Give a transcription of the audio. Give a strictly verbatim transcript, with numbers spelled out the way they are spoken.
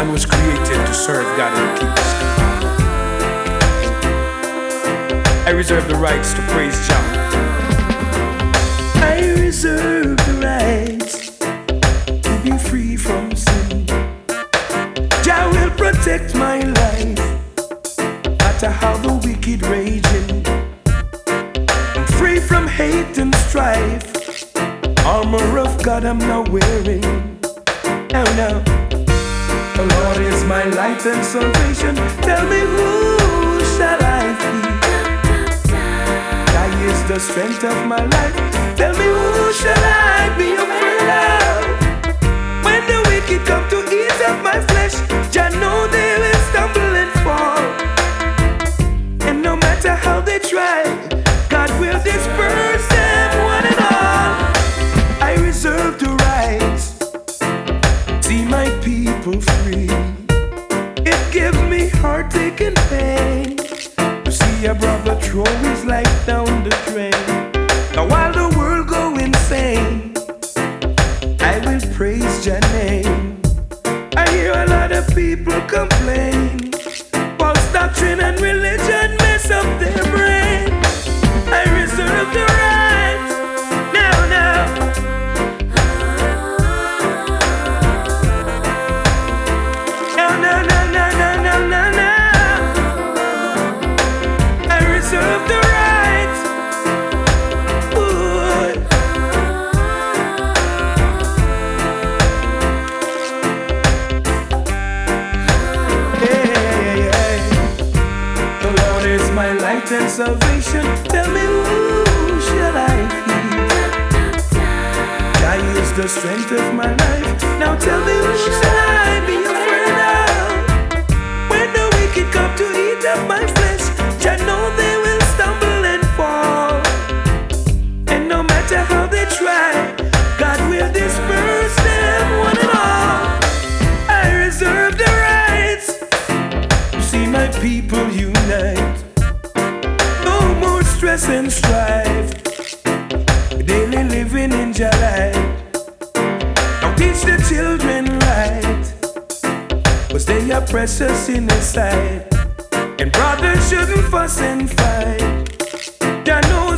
Man was created to serve God in peace. I reserve the rights to praise Jah. I reserve the rights to be free from sin. Jah will protect my life, no matter how the wicked raging. I'm free from hate and strife. Armor of God I'm now wearing. Now, now. The Lord is my light and salvation. Tell me, who shall I fear? He is the strength of my life. Tell me, who shall I be afraid of? When the wicked come to eat up my flesh, Jah know they will stumble and fall. And no matter how they try, God will disperse them one and all. I reserve the rights, see my people free. It gives me heartache and pain to see a brother throw his life down the drain. Now while the world go insane, I will praise Jah name. I hear a lot of people complain. False doctrine and religion mess up their brain. I reserve the right now, now. Now, now, now, now, now, now, now, now. I reserve the right. Ooh. Yeah, yeah, yeah. The Lord is my light and salvation. Tell me, who shall I fear? Jah is the strength of my life. Now tell me, who shall I be afraid of? When the wicked come to eat up my flesh, Jah know they will stumble and fall. And no matter how they try, God will disperse them one and all. I reserve the rights to see my people unite. No more stress and strife, daily living in Jah light. Now teach the children right, 'cause they are precious in His sight. And brothers shouldn't fuss and fight. Jah know